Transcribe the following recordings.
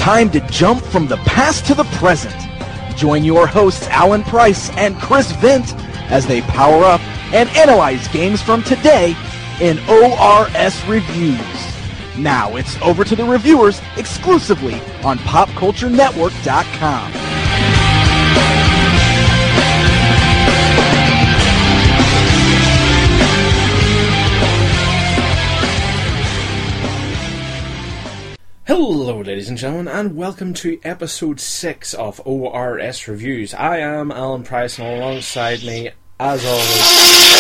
time to jump from the past to the present. Join your hosts Alan Price and Chris Vint as they power up and analyze games from today in ORS Reviews. Now it's over to the reviewers exclusively on PopCultureNetwork.com. Hello ladies and gentlemen, and welcome to episode 6 of ORS Reviews. I am Alan Price, and alongside me, as always,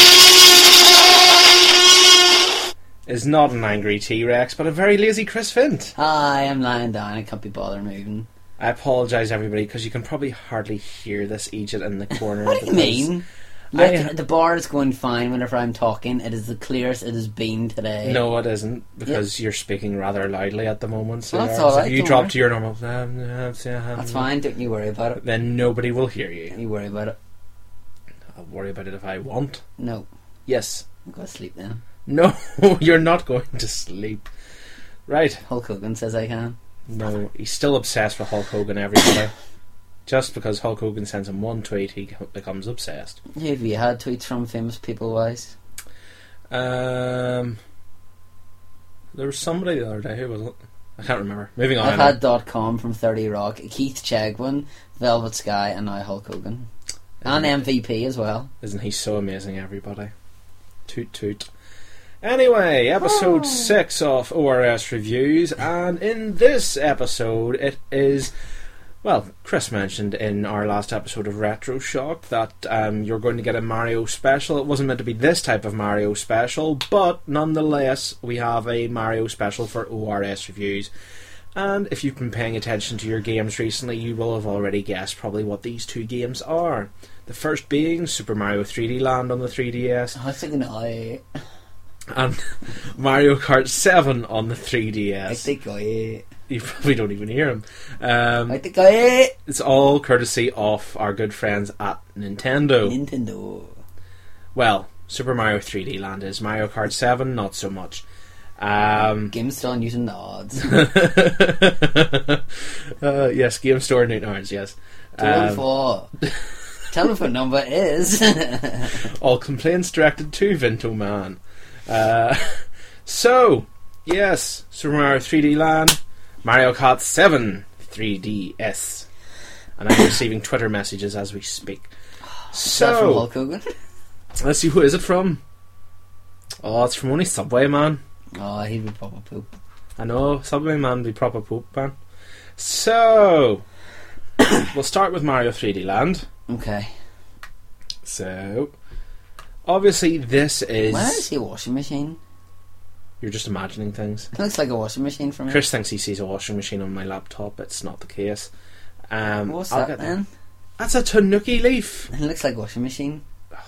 is not an angry T-Rex, but a very lazy Chris Vint. Hi, I'm lying down, I can't be bothered moving. I apologise everybody, because you can probably hardly hear this Egypt in the corner. What do you mean? Look, the bar is going fine whenever I'm talking. It is the clearest it has been today. No, it isn't, because you're speaking rather loudly at the moment. So that's alright. If you drop to your normal... That's fine, don't you worry about it. Then nobody will hear you. Don't you worry about it. I'll worry about it if I want. No. Yes. I'm going to sleep then. No, you're not going to sleep. Right. Hulk Hogan says I can. No, he's still obsessed with Hulk Hogan, everybody. Just because Hulk Hogan sends him one tweet, he becomes obsessed. Have you had tweets from famous people-wise? There was somebody the other day. Who was it? I can't remember. Moving on. I've had .com from 30 Rock, Keith Chegwin, Velvet Sky, and now Hulk Hogan. And MVP as well. Isn't he so amazing, everybody? Toot toot. Anyway, episode 6 of ORS Reviews, and in this episode it is... Well, Chris mentioned in our last episode of Retro Shock that you're going to get a Mario special. It wasn't meant to be this type of Mario special, but nonetheless, we have a Mario special for ORS Reviews. And if you've been paying attention to your games recently, you will have already guessed probably what these two games are. The first being Super Mario 3D Land on the 3DS. I was thinking and Mario Kart 7 on the 3DS. I think You probably don't even hear him. It's all courtesy of our good friends at Nintendo. Well, Super Mario 3D Land is. Mario Kart 7, not so much. Game Store Newton odds. Yes, Game Store Newton odds, yes. 214. Telephone number is... All complaints directed to Vinto Man. So, yes, Super Mario 3D Land, Mario Kart 7 3DS. And I'm receiving Twitter messages as we speak. So, from Hulk Hogan? Let's see, who is it from? Oh, it's from only Subway Man. Oh, he'd be proper poop. I know, Subway Man would be proper poop, man. So, we'll start with Mario 3D Land. Okay. So, obviously this is... Why did I see a washing machine? You're just imagining things. It looks like a washing machine for me. Chris thinks he sees a washing machine on my laptop. It's not the case. What's that then? That's a Tanuki leaf. It looks like a washing machine.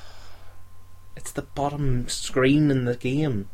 It's the bottom screen in the game.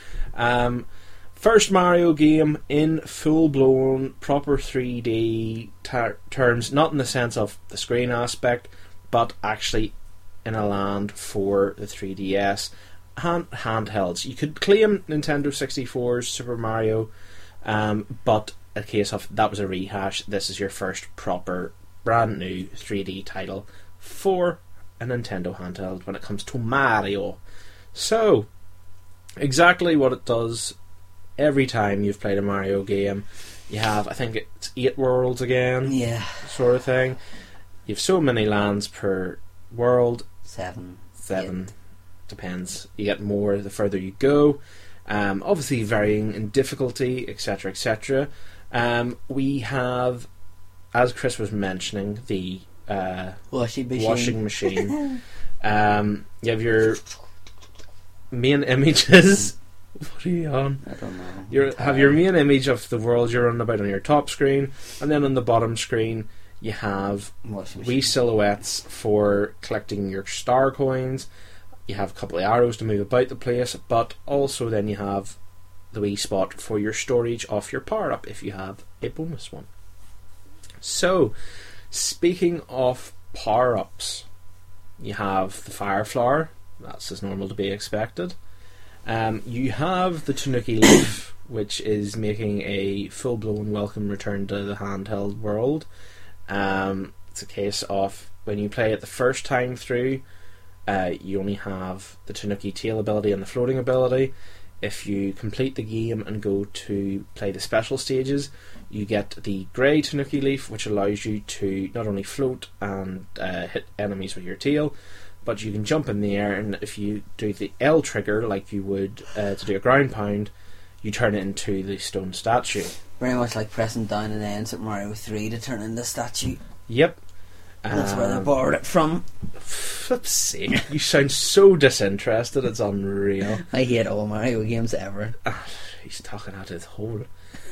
First Mario game in full-blown, proper 3D terms, not in the sense of the screen aspect, but actually in a land for the 3DS. Handhelds. You could claim Nintendo 64's Super Mario, but a case of that was a rehash. This is your first proper, brand new 3D title for a Nintendo handheld when it comes to Mario. So, exactly what it does every time you've played a Mario game. You have, I think it's 8 worlds again, sort of thing. You have so many lands per world. 7. Depends. You get more the further you go. Obviously varying in difficulty, etc, etc. We have, as Chris was mentioning, the washing machine. You have your main images. What are you on? I don't know. You have your main image of the world you're running about on your top screen, and then on the bottom screen you have wee silhouettes for collecting your star coins. You have a couple of arrows to move about the place, but also then you have the wee spot for your storage of your power-up if you have a bonus one. So, speaking of power-ups, you have the Fire Flower. That's as normal to be expected. You have the Tanuki Leaf, which is making a full-blown welcome return to the handheld world. It's a case of when you play it the first time through, you only have the Tanuki tail ability and the floating ability. If you complete the game and go to play the special stages, you get the grey Tanuki leaf, which allows you to not only float and hit enemies with your tail, but you can jump in the air, and if you do the L trigger like you would to do a ground pound, you turn it into the stone statue. Very much like pressing down and ends at Mario 3 to turn into a statue. Yep. That's where they borrowed it from. Flip's sake, you sound so disinterested, it's unreal. I hate all Mario games ever. He's talking out his hole.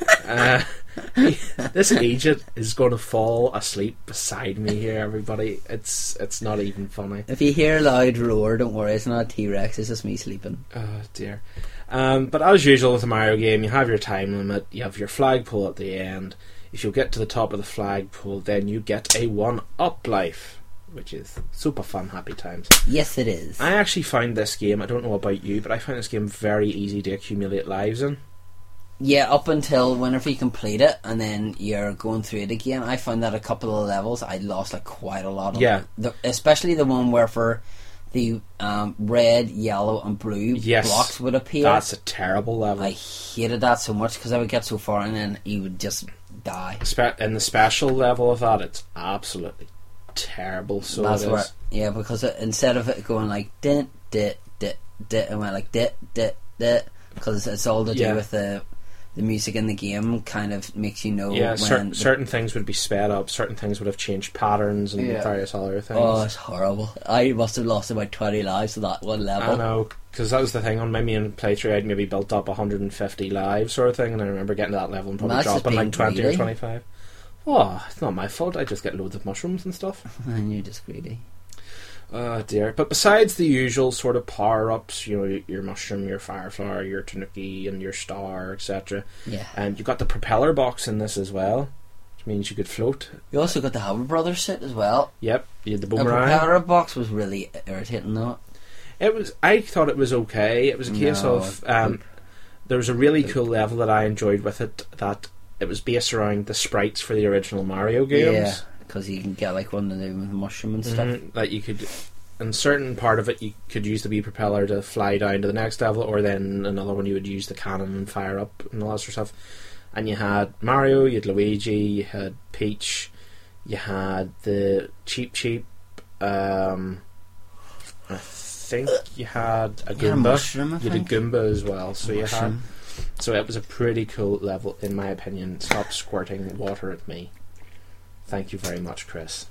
This agent is going to fall asleep beside me here, everybody. It's not even funny. If you hear a loud roar, don't worry, it's not a T-Rex, it's just me sleeping. Oh dear. But as usual with a Mario game, you have your time limit, you have your flagpole at the end. If you get to the top of the flagpole, then you get a 1-up life, which is super fun, happy times. Yes, it is. I actually find this game, I don't know about you, but I find this game very easy to accumulate lives in. Yeah, up until whenever you complete it and then you're going through it again. I found that a couple of levels I lost like quite a lot of especially the one where for the red, yellow and blue blocks would appear. That's a terrible level. I hated that so much because I would get so far and then you would just die. In the special level of that, it's absolutely terrible. So that's it is. Yeah, because instead of it going like dit dit dit dit, it went like dit dit dit, because it's all to do with the music in the game. Kind of makes you know. Yeah, certain things would be sped up. Certain things would have changed patterns and various other things. Oh, it's horrible. I must have lost about 20 lives to that one level. I know, because that was the thing on my main playthrough. I'd maybe built up 150 lives sort of thing, and I remember getting to that level and probably dropping like 20 or 25. Oh, it's not my fault. I just get loads of mushrooms and stuff. And you're just greedy. Oh dear. But besides the usual sort of power-ups, you know, your mushroom, your fire flower, your tanuki and your star, etc. Yeah. And you got the propeller box in this as well, which means you could float. You also got the Haber Brothers set as well. Yep, you had the boomerang. The propeller box was really irritating though. I thought it was okay. It was a case of there was a really cool level that I enjoyed with it, that it was based around the sprites for the original Mario games. Yeah. Because you can get like one to do with the mushroom and stuff. Like you could, in certain part of it, you could use the wee propeller to fly down to the next level, or then another one you would use the cannon and fire up and all that sort of stuff. And you had Mario, you had Luigi, you had Peach, you had the Cheep. I think you had a Goomba. You had Goomba as well. So you had. So it was a pretty cool level, in my opinion. Stop squirting water at me. Thank you very much, Chris.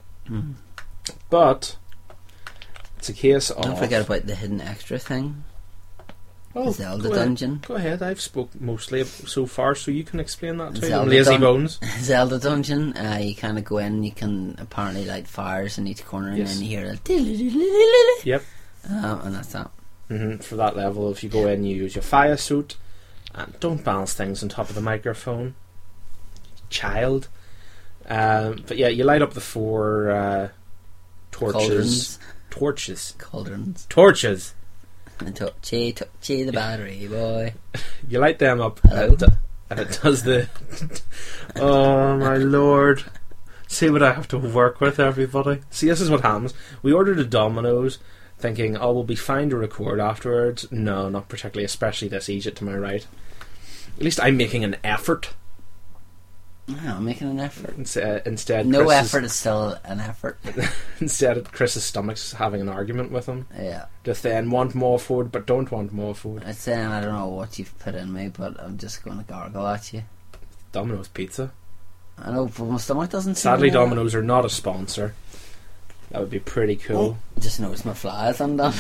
But it's a case of... Don't forget about the hidden extra thing. Oh, Zelda dungeon. Go ahead, I've spoke mostly so far, so you can explain that too. Zelda Lazy bones. Zelda dungeon. You kind of go in, you can apparently light fires in each corner, and then you hear a... Yep. And that's that. For that level, if you go in, you use your fire suit, and don't balance things on top of the microphone, child. But yeah, you light up the 4 torches. Cauldrons. Torches. And touchy the battery, boy. You light them up. Hello? And it does the... Oh my lord. See what I have to work with, everybody. See, this is what happens. We ordered a Domino's thinking, oh, we'll be fine to record afterwards. No, not particularly, especially this Egypt to my right. At least I'm making an effort. Yeah, I'm making an effort. Instead, no effort is still an effort. Instead, Chris's stomach's having an argument with him. Yeah. Just then want more food, but don't want more food. It's saying I don't know what you've put in me, but I'm just going to gargle at you. Domino's pizza. I know, but my stomach doesn't. Sadly, Domino's are not a sponsor. That would be pretty cool. Oh, just noticed my flies undone.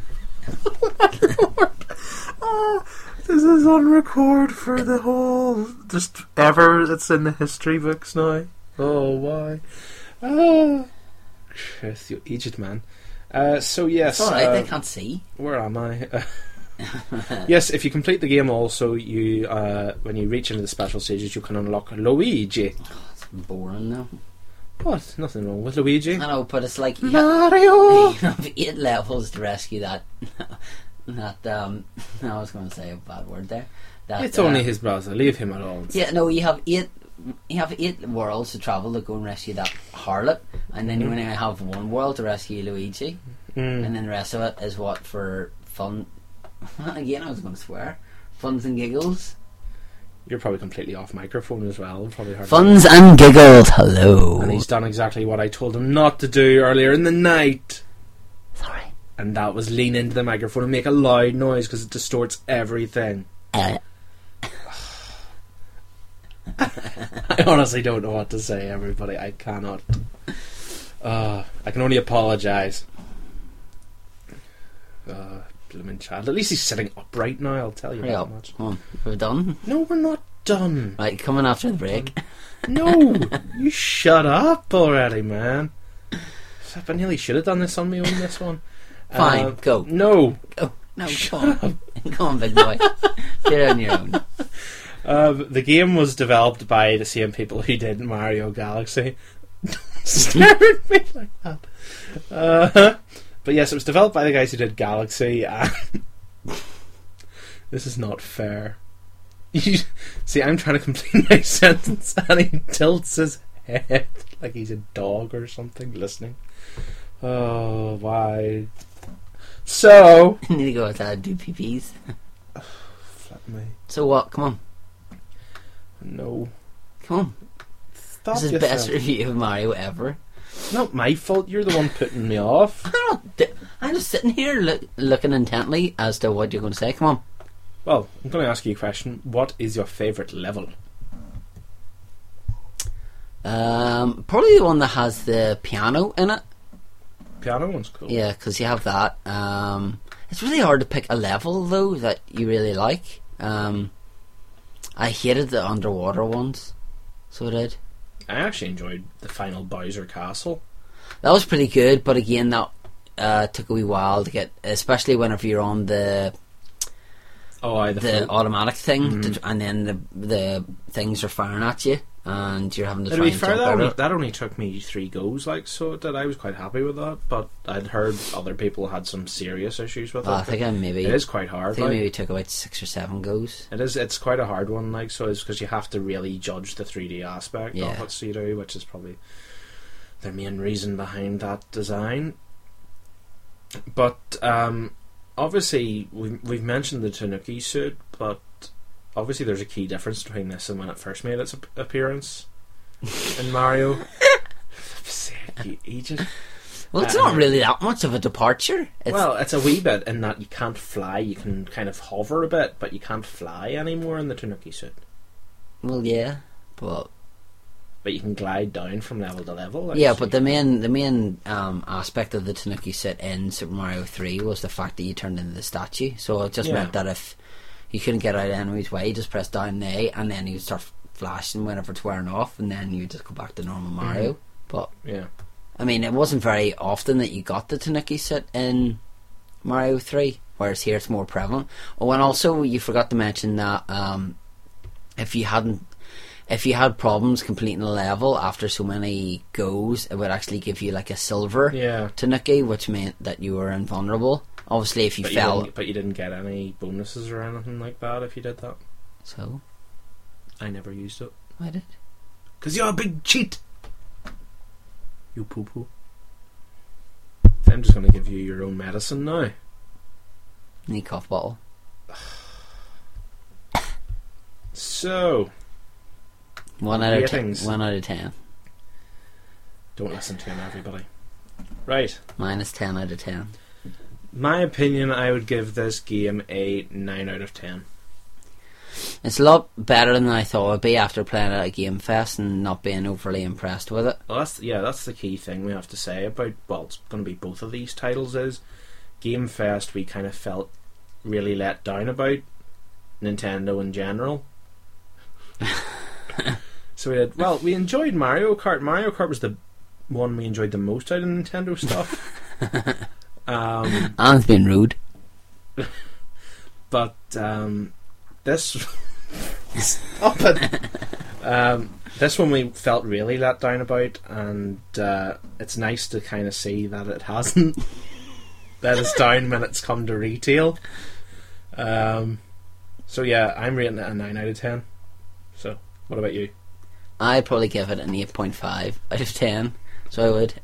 This is on record for the whole, just ever. It's in the history books now. Oh, why? Chris, you Egypt man. So yes, it's alright, they can't see. Where am I? Yes, if you complete the game, also you when you reach into the special stages, you can unlock Luigi. Oh, it's boring though. What? Nothing wrong with Luigi. I know, but it's like Mario. You have 8 levels to rescue that. I was going to say a bad word there. That, it's only his brother. Leave him alone. Yeah, no, you have 8 worlds to travel to go and rescue that harlot, and then you only have 1 world to rescue Luigi, and then the rest of it is what for fun. Again, I was going to swear, funs and giggles. You're probably completely off microphone as well. Probably hard. Funs and giggles. Hello. And he's done exactly what I told him not to do earlier in the night. Sorry. And that was lean into the microphone and make a loud noise because it distorts everything. I honestly don't know what to say, everybody. I cannot. I can only apologise. Blooming child. At least he's sitting upright now, I'll tell you that much. Come on, we're done? No, we're not done. Right, coming after the break. No, you shut up already, man. I nearly should have done this on my own, this one. Fine, go. No. Go. No, come on. Come on, big boy. Get it on your own. The game was developed by the same people who did Mario Galaxy. Don't stare at me like that. But yes, it was developed by the guys who did Galaxy. And this is not fair. See, I'm trying to complete my sentence and he tilts his head like he's a dog or something listening. Oh, why? So... I need to go outside and do pee-pees. Flip me. So what? Come on. No. Come on. Stop this is the best review of Mario ever. It's not my fault. You're the one putting me off. I'm just sitting here looking intently as to what you're going to say. Come on. Well, I'm going to ask you a question. What is your favourite level? Probably the one that has the piano in it. Piano one's cool. Yeah, because you have that. It's really hard to pick a level though that you really like. I hated the underwater ones, so I did. I actually enjoyed the final Bowser Castle. That was pretty good, but again, that took a wee while to get, especially whenever you're on the automatic thing, and then the things are firing at you, and you're having to try and jump over it. That only took me 3 goes, like, so it did. I was quite happy with that, but I'd heard other people had some serious issues with it. I think it is quite hard. I think maybe took about 6 or 7 goes. It's quite a hard one, like, so it's because you have to really judge the 3D aspect of what you do, which is probably their main reason behind that design. But obviously we've mentioned the Tanuki suit, but obviously there's a key difference between this and when it first made its appearance in Mario. Well, it's not really that much of a departure. It's a wee bit in that you can't fly. You can kind of hover a bit, but you can't fly anymore in the Tanuki suit. Well, yeah, but you can glide down from level to level. But the main aspect of the Tanuki suit in Super Mario 3 was the fact that you turned into the statue. So it just meant that if you couldn't get out of enemy's way, you just press down A, and then you would start flashing whenever it's wearing off, and then you just go back to normal Mario. But I mean, it wasn't very often that you got the Tanuki suit in Mario 3, whereas here it's more prevalent. Oh, and also you forgot to mention that if you had problems completing a level after so many goes, it would actually give you like a silver Tanuki, which meant that you were invulnerable. Obviously, if you fell... But you didn't get any bonuses or anything like that if you did that. So? I never used it. I did. Because you're a big cheat! You poo-poo. I'm just going to give you your own medicine now. Need cough bottle. So... 1 out of 10. 1 out of 10. Don't listen to him, everybody. Right. Minus 10 out of 10. My opinion, I would give this game a 9 out of 10. It's a lot better than I thought it would be after playing it at Game Fest and not being overly impressed with it. Well, that's the key thing we have to say about, well, it's going to be both of these titles is Game Fest we kind of felt really let down about Nintendo in general. So we enjoyed Mario Kart. Mario Kart was the one we enjoyed the most out of Nintendo stuff. Alan's been rude. But this stop it. This one we felt really let down about, and it's nice to kind of see that it hasn't let us down when it's come to retail. So yeah, I'm rating it a 9 out of 10. So, what about you? I'd probably give it an 8.5 out of 10. So I would.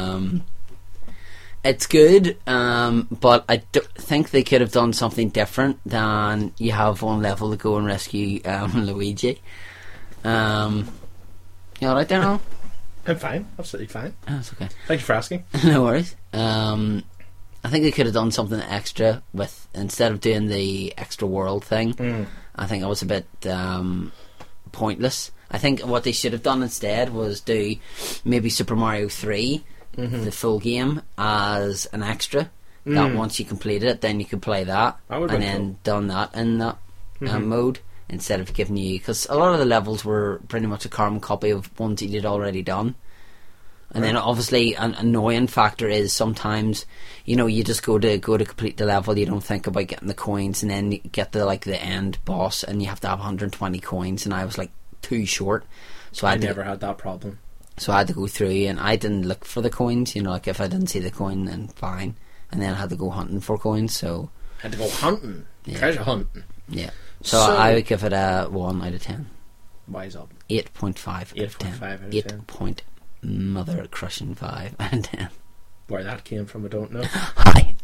It's good, but I think they could have done something different than you have one level to go and rescue Luigi. You alright there, Alan? I'm fine, absolutely fine. Oh, it's okay. Thank you for asking. No worries. I think they could have done something extra with, instead of doing the extra world thing. I think it was a bit pointless. I think what they should have done instead was do maybe Super Mario 3, the full game, as an extra. That once you completed it, then you could play that, and then done that in that mode, instead of giving you, because a lot of the levels were pretty much a carbon copy of ones that you'd already done. And then obviously an annoying factor is sometimes, you know, you just go to complete the level, you don't think about getting the coins, and then you get the end boss and you have to have 120 coins, and I was like too short, so I never had that problem. So I had to go through, and I didn't look for the coins, you know, like if I didn't see the coin, then fine, and then I had to go hunting for coins. So had to go hunting, treasure hunting. Yeah. So I would give it a 1 out of 10. Wise up. 8.5 out of 10. 8. Mother crushing 5 out of 10. Where that came from, I don't know. Hi.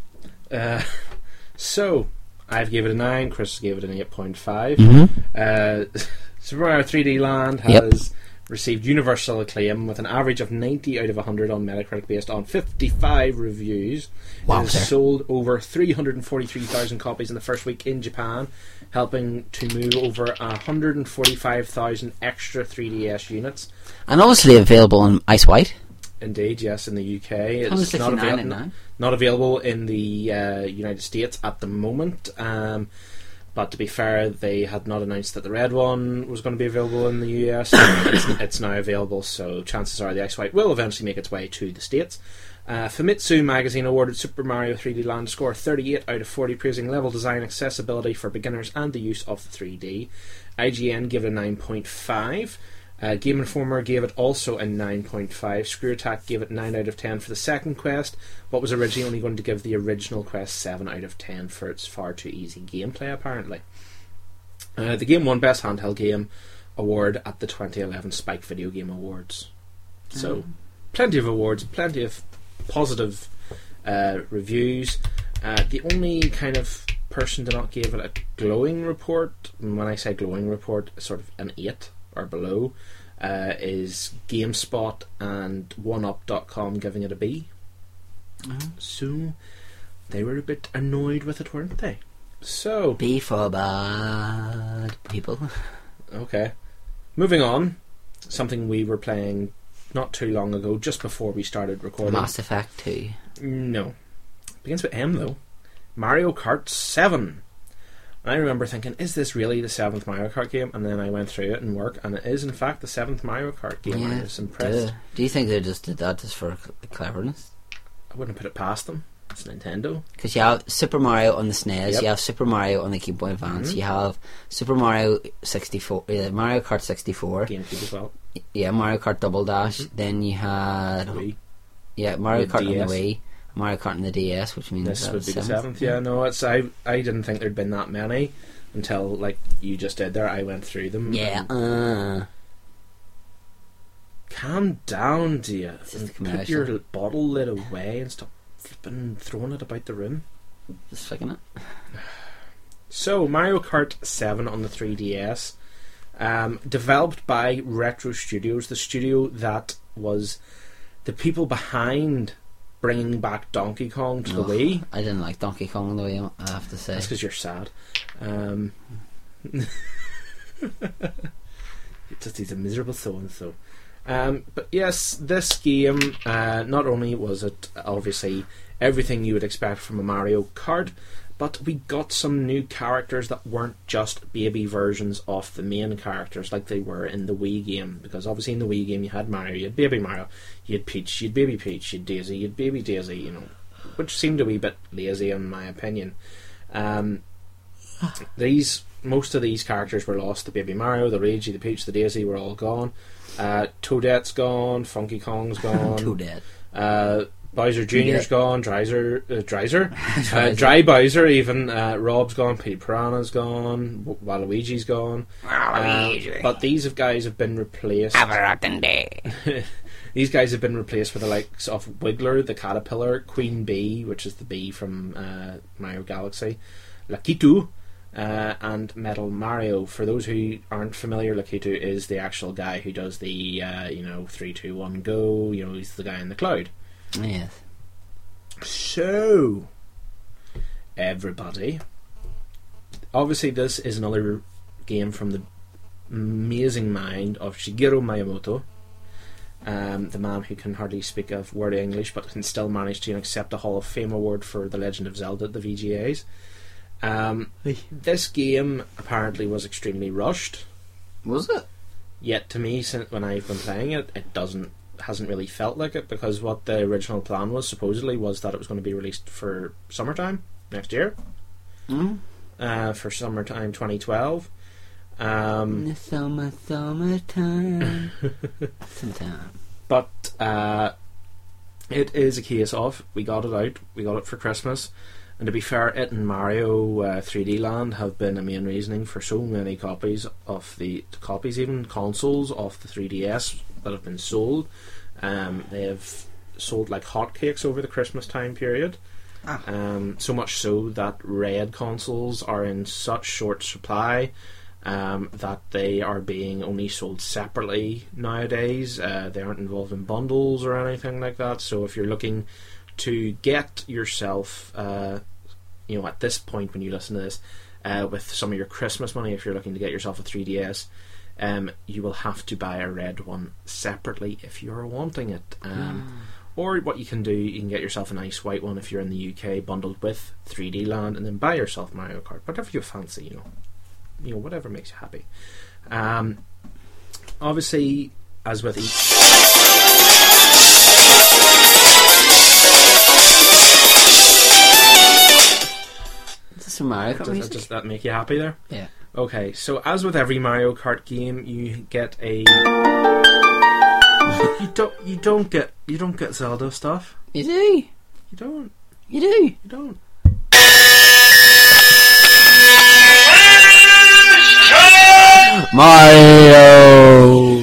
So I've gave it a 9. Chris gave it an 8.5. Super Mario 3D Land has received universal acclaim with an average of 90 out of 100 on Metacritic based on 55 reviews. Wow, it has sold over 343,000 copies in the first week in Japan, helping to move over 145,000 extra 3DS units. And obviously available in Ice White. Indeed, yes, in the UK. It's not available in the United States at the moment. But to be fair, they had not announced that the red one was going to be available in the US. It's now available, so chances are the Ice White will eventually make its way to the States. Famitsu magazine awarded Super Mario 3D Land a score of 38 out of 40, praising level design, accessibility for beginners, and the use of the 3D. IGN gave it a 9.5. Game Informer gave it also a 9.5. Screw Attack gave it 9 out of 10 for the second quest, but was originally only going to give the original quest 7 out of 10 for its far too easy gameplay, apparently. The game won Best Handheld Game award at the 2011 Spike Video Game Awards. So, plenty of awards, plenty of positive reviews. The only kind of person to not give it a glowing report, and when I say glowing report, sort of an 8 or below, is GameSpot and OneUp.com giving it a B. So they were a bit annoyed with it, weren't they? So B for bad people. Okay, moving on. Something we were playing not too long ago, just before we started recording. Mass Effect 2. No, begins with M though. Mario Kart 7. I remember thinking, is this really the 7th Mario Kart game? And then I went through it in work, and it is in fact the 7th Mario Kart game. I was impressed. Do you think they just did that just for cleverness? I wouldn't put it past them. It's Nintendo. Because you have Super Mario on the SNES, you have Super Mario on the Game Boy Advance, you have Super Mario 64, Mario Kart 64, GameCube as well. Yeah, Mario Kart Double Dash. Then you had Mario Kart on the Wii, Mario Kart on the DS, which means this would be the 7th. Yeah, no, it's I didn't think there'd been that many until like you just did there. I went through them. Yeah. Calm down, dear. Put your bottle lid away and stop flipping throwing it about the room. Just flicking it. So, Mario Kart 7 on the 3DS, developed by Retro Studios, the studio that was the people behind bringing back Donkey Kong to the Wii. I didn't like Donkey Kong on the Wii, I have to say. That's because you're sad. He's a miserable so-and-so. But yes, this game, not only was it obviously everything you would expect from a Mario Kart, but we got some new characters that weren't just baby versions of the main characters like they were in the Wii game. Because obviously in the Wii game you had Mario, you had baby Mario, you had Peach, you had baby Peach, you had Daisy, you had baby Daisy, you know, which seemed a wee bit lazy in my opinion. Most of these characters were lost. The baby Mario, the Luigi, the Peach, the Daisy were all gone. Toadette's gone, Funky Kong's gone. Toadette. Bowser Jr.'s gone, Dry Bowser even, Rob's gone, Pete Piranha's gone, Waluigi's gone. But these guys have been replaced. Have a rotten day. These guys have been replaced with the likes of Wiggler, the caterpillar, Queen Bee, which is the bee from Mario Galaxy, Lakitu, and Metal Mario. For those who aren't familiar, Lakitu is the actual guy who does the 3, 2, 1, go. He's the guy in the cloud. Yes. So, everybody, obviously this is another game from the amazing mind of Shigeru Miyamoto, the man who can hardly speak a word of English but can still manage to accept a Hall of Fame award for The Legend of Zelda at the VGAs. This game apparently was extremely rushed. Was it? Yet to me, when I've been playing it, hasn't really felt like it, because what the original plan was supposedly was that it was going to be released for summertime next year. For summertime 2012. In the summertime. Sometime. But it is a case of we got it out, we got it for Christmas, and to be fair, it and Mario 3D Land have been a main reasoning for so many copies of even consoles of the 3DS that have been sold. They have sold like hotcakes over the Christmas time period. So much so that red consoles are in such short supply that they are being only sold separately nowadays. They aren't involved in bundles or anything like that. So if you're looking to get yourself, at this point when you listen to this, with some of your Christmas money, if you're looking to get yourself a 3DS, you will have to buy a red one separately if you're wanting it. Or what you can do, you can get yourself a nice white one if you're in the UK, bundled with 3D Land, and then buy yourself Mario Kart, whatever you fancy, whatever makes you happy. Obviously, as with each... Mario Kart music? Does that make you happy there? Yeah. Okay, so as with every Mario Kart game, you get a you don't get Zelda stuff. You do. You don't. You do. You don't. Mario.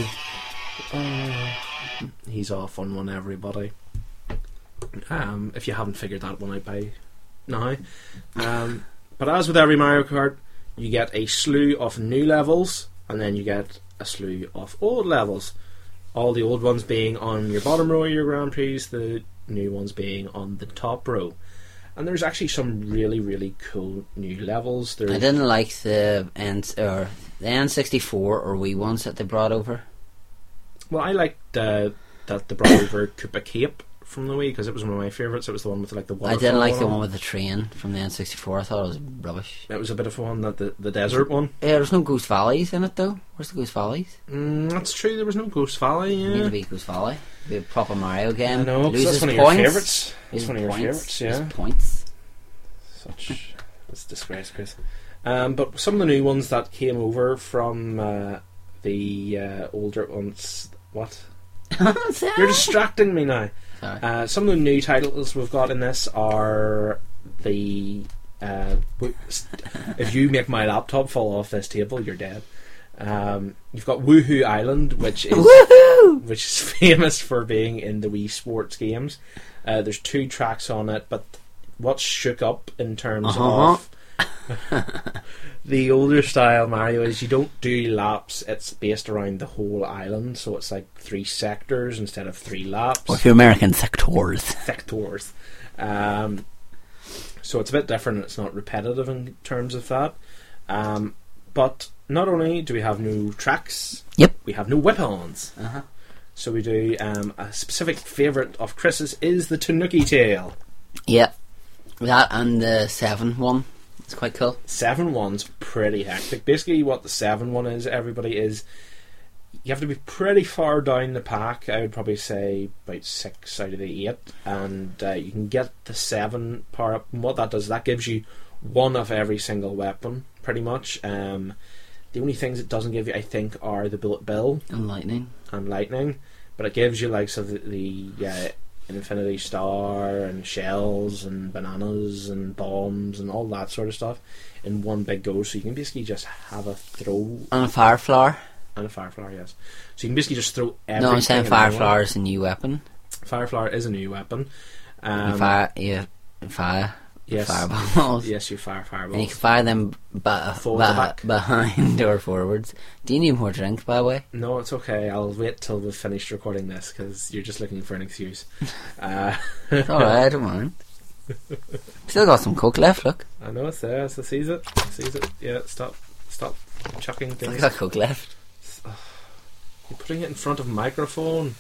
He's off on one, everybody. If you haven't figured that one out by now. But as with every Mario Kart, you get a slew of new levels, and then you get a slew of old levels. All the old ones being on your bottom row of your Grand Prix, the new ones being on the top row. And there's actually some really, really cool new levels. I didn't like the N64 or Wii ones that they brought over. Well, I liked that they brought over Koopa Cape from the Wii, because it was one of my favourites. It was the one with like the waterfall. I didn't like the one with the train from the N64. I thought it was rubbish. It was a bit of one, that the desert one. Yeah, there's no Ghost Valleys in it though. Where's the Ghost Valleys? That's true, there was no Ghost Valley. Yeah. Need to be Ghost Valley. Be a proper Mario game. I know, that's one of your favourites. It's one of your favourites, yeah. Loses points. It's a disgrace, Chris. But some of the new ones that came over from the older ones. What? You're distracting me now. Sorry. Some of the new titles we've got in this are the if you make my laptop fall off this table, you're dead. You've got Woohoo Island, which is famous for being in the Wii Sports games. There's 2 tracks on it, but what's shook up in terms of the older style Mario is you don't do laps, it's based around the whole island, so it's like 3 sectors instead of 3 laps. Or if you're American, sectors. So it's a bit different, it's not repetitive in terms of that. But not only do we have new tracks, we have new weapons. So we do a specific favourite of Chris's is the Tanuki Tail. Yeah, that and the 7 one. It's quite cool. 7-1's pretty hectic. Basically what the 7-1 is, everybody, is you have to be pretty far down the pack. I would probably say about 6 out of the 8, and you can get the 7 power up. And what that does, that gives you 1 of every single weapon, pretty much. The only things it doesn't give you, I think, are the Bullet Bill and lightning. But it gives you like the Infinity Star and shells and bananas and bombs and all that sort of stuff in one big go. So you can basically just have a throw. And a fire flower. And a fire flower, yes. So you can basically just throw everything. No, I'm saying fire flower is a new weapon. Fire flower is a new weapon. Fire. Yes. Fireballs. Yes, you fire fireballs. And you can fire them behind or forwards. Do you need more drinks, by the way? No, it's okay. I'll wait till we've finished recording this because you're just looking for an excuse. It's alright, I don't mind. Still got some Coke left, look. I know it's there, so sees it. Yeah, stop chucking things. I got Coke left. You're putting it in front of a microphone.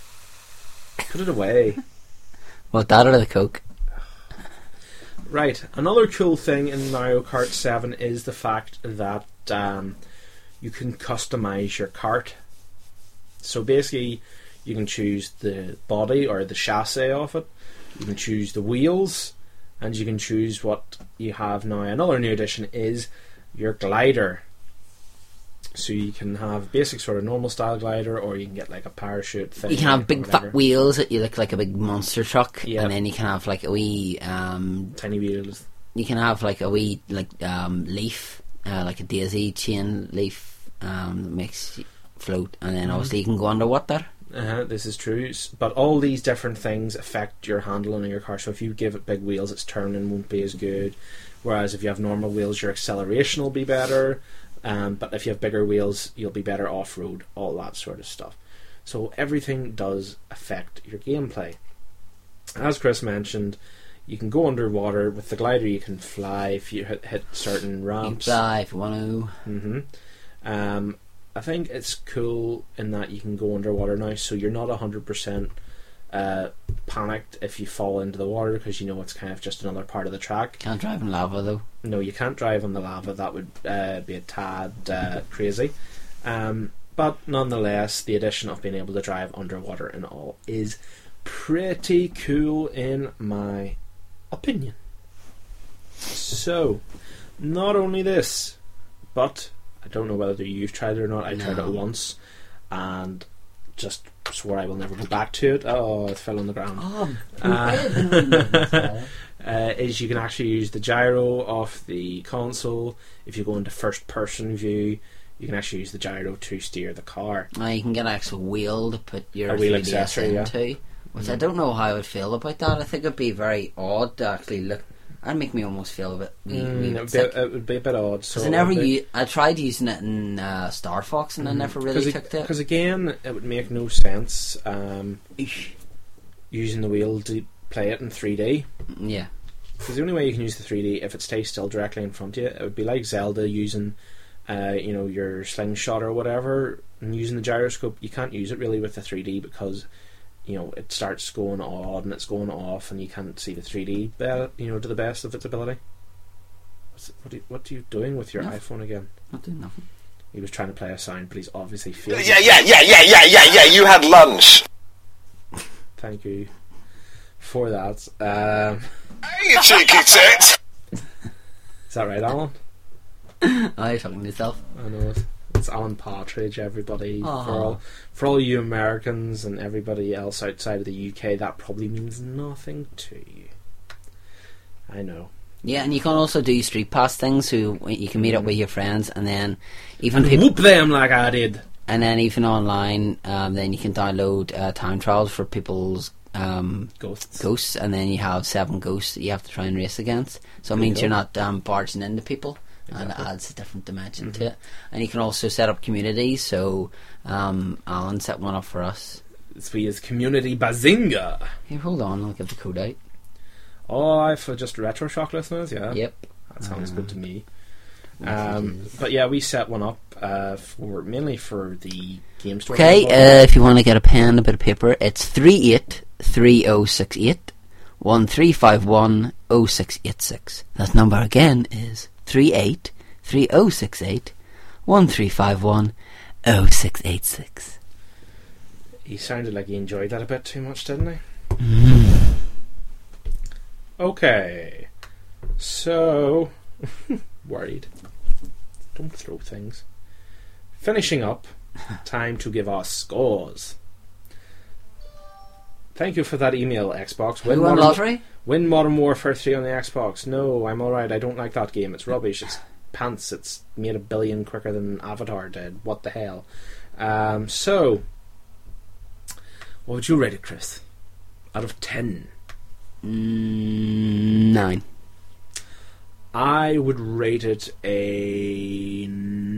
Put it away. What, that or the Coke? Right, another cool thing in Mario Kart 7 is the fact that you can customize your kart. So basically, you can choose the body or the chassis of it, you can choose the wheels, and you can choose what you have now. Another new addition is your glider. So you can have basic sort of normal style glider, or you can get like a parachute thing. You can have big fat wheels that you look like a big monster truck, yep. And then you can have like a wee tiny wheels. You can have like a wee leaf, like a daisy chain leaf that makes you float, and then obviously you can go underwater. This is true, but all these different things affect your handling of your car. So if you give it big wheels, its turning won't be as good. Whereas if you have normal wheels, your acceleration will be better. But if you have bigger wheels, you'll be better off-road, all that sort of stuff. So everything does affect your gameplay. As Chris mentioned, you can go underwater. With the glider, you can fly if you hit certain ramps. You can fly if you want to. I think it's cool in that you can go underwater now, so you're not 100% panicked if you fall into the water, because you know it's kind of just another part of the track. Can't drive in lava though. No, you can't drive on the lava. That would be a tad crazy. But nonetheless, the addition of being able to drive underwater and all is pretty cool in my opinion. So, not only this, but I don't know whether you've tried it or not. I tried it once and just swore I will never go back to it. Oh, it fell on the ground. Is you can actually use the gyro off the console. If you go into first person view, you can actually use the gyro to steer the car. You can get an actual wheel to put your wheel 3DS accessory into, which I don't know how I would feel about that. I think it'd be very odd to actually look. That'd make me almost feel a bit it would be a bit odd. So I tried using it in Star Fox and I never really took to it. Because again, it would make no sense using the wheel to play it in 3D. Yeah. Because the only way you can use the 3D if it stays still directly in front of you, it would be like Zelda using your slingshot or whatever, and using the gyroscope. You can't use it really with the 3D because it starts going on and it's going off, and you can't see the 3D to the best of its ability. What are you doing with your iPhone again? Not doing nothing. He was trying to play a sound, but he's obviously failed. Yeah. You had lunch. Thank you for that. You cheeky tit. Is that right, Alan? Oh, you're talking to yourself. I know it. It's Alan Partridge, everybody. For all you Americans and everybody else outside of the UK, that probably means nothing to you. I know. Yeah, and you can also do street pass things, so you can meet up with your friends, and then even whoop them like I did. And then even online, then you can download time trials for people's ghosts, and then you have 7 ghosts that you have to try and race against. So it means you're not barging into people. Exactly. And it adds a different dimension to it. And you can also set up communities. So Alan set one up for us. It's for his community Bazinga. Here, hold on, I'll get the code out. Oh, for just Retro Shock listeners, yeah. Yep. That sounds good to me. But yeah, we set one up mainly for the game store. Okay, if you want to get a pen, a bit of paper, it's 383068 1351 0686. That number again is 383068 1351 0686. He sounded like he enjoyed that a bit too much, didn't he? Okay, so worried. Don't throw things. Finishing up, time to give our scores. Thank you for that email, Xbox. Win lottery? Win Modern Warfare 3 on the Xbox. No, I'm alright. I don't like that game. It's rubbish. It's pants. It's made 1 billion quicker than Avatar did. What the hell? So, what would you rate it, Chris? Out of 10? 9. I would rate it a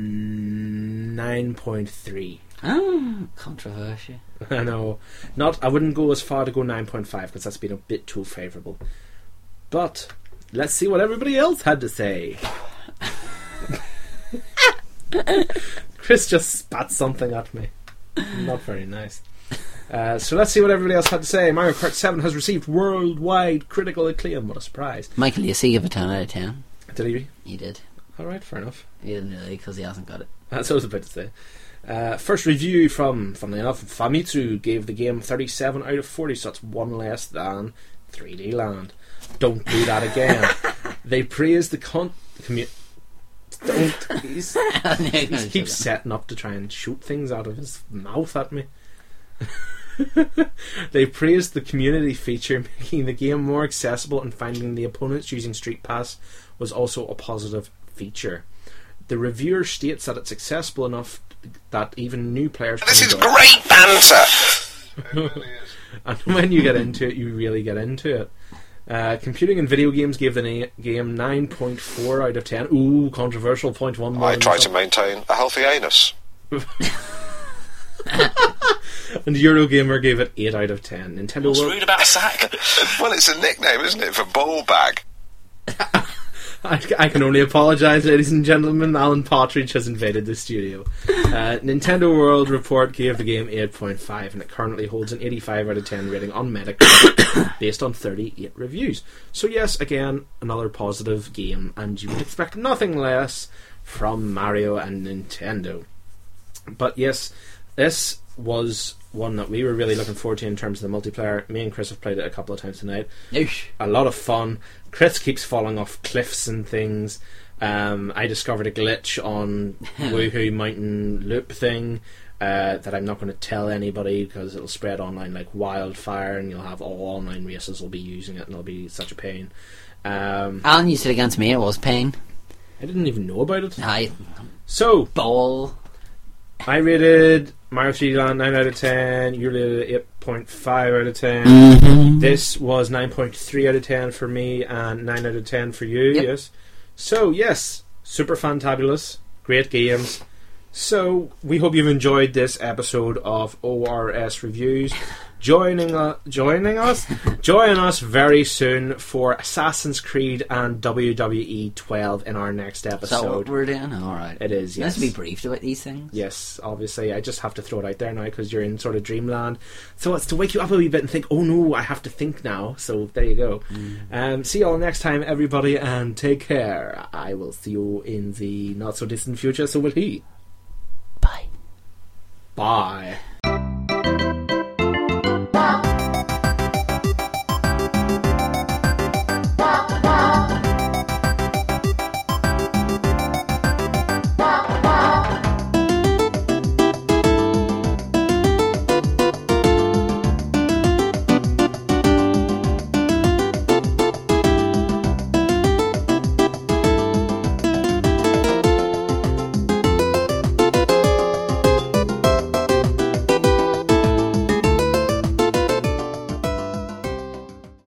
9.3. Oh, controversial. I know. I wouldn't go as far to go 9.5 because that's been a bit too favourable. But let's see what everybody else had to say. Chris just spat something at me. Not very nice. So let's see what everybody else had to say. Mario Kart 7 has received worldwide critical acclaim. What a surprise. Michael Lacey gave a 10 out of 10. Did he? He did. Alright, fair enough. He didn't really because he hasn't got it. That's what I was about to say. First review from, funnily enough, Famitsu gave the game 37 out of 40, so that's one less than 3D Land. Don't do that again. They praised the community. Don't. He keeps setting up to try and shoot things out of his mouth at me. They praised the community feature, making the game more accessible, and finding the opponents using Street Pass was also a positive feature. The reviewer states that it's accessible enough that even new players This is great banter! And when you get into it, you really get into it. Computing and Video Games gave the game 9.4 out of 10. Ooh, controversial, 0.1. I try to maintain a healthy anus. And Eurogamer gave it 8 out of 10. Nintendo What's World... rude about a sack? Well, it's a nickname, isn't it, for ball bag? I can only apologise, ladies and gentlemen. Alan Partridge has invaded the studio. Nintendo World Report gave the game 8.5, and it currently holds an 85 out of 10 rating on Metacritic based on 38 reviews. So yes, again, another positive game, and you would expect nothing less from Mario and Nintendo. But yes, this was one that we were really looking forward to in terms of the multiplayer. Me and Chris have played it a couple of times tonight. Oosh. A lot of fun. Chris keeps falling off cliffs and things. I discovered a glitch on Woohoo Mountain Loop thing that I'm not going to tell anybody because it'll spread online like wildfire, and you'll have all online races will be using it, and it'll be such a pain. Alan used it against me. It was pain. I didn't even know about it. I So ball. I rated Mario 3D Land 9 out of 10. You rated it 8.5 out of 10. Mm-hmm. This was 9.3 out of 10 for me and 9 out of 10 for you. Yep. Yes. So yes, super fantabulous, great games. So we hope you've enjoyed this episode of ORS Reviews. Join us very soon for Assassin's Creed and WWE 12 in our next episode. Is that what we're doing? Alright. It is, yes. Nice to be briefed about these things. Yes, obviously. I just have to throw it out there now because you're in sort of dreamland. So it's to wake you up a wee bit and think, oh no, I have to think now. So there you go. See you all next time, everybody, and take care. I will see you in the not so distant future. So will he. Bye. Bye.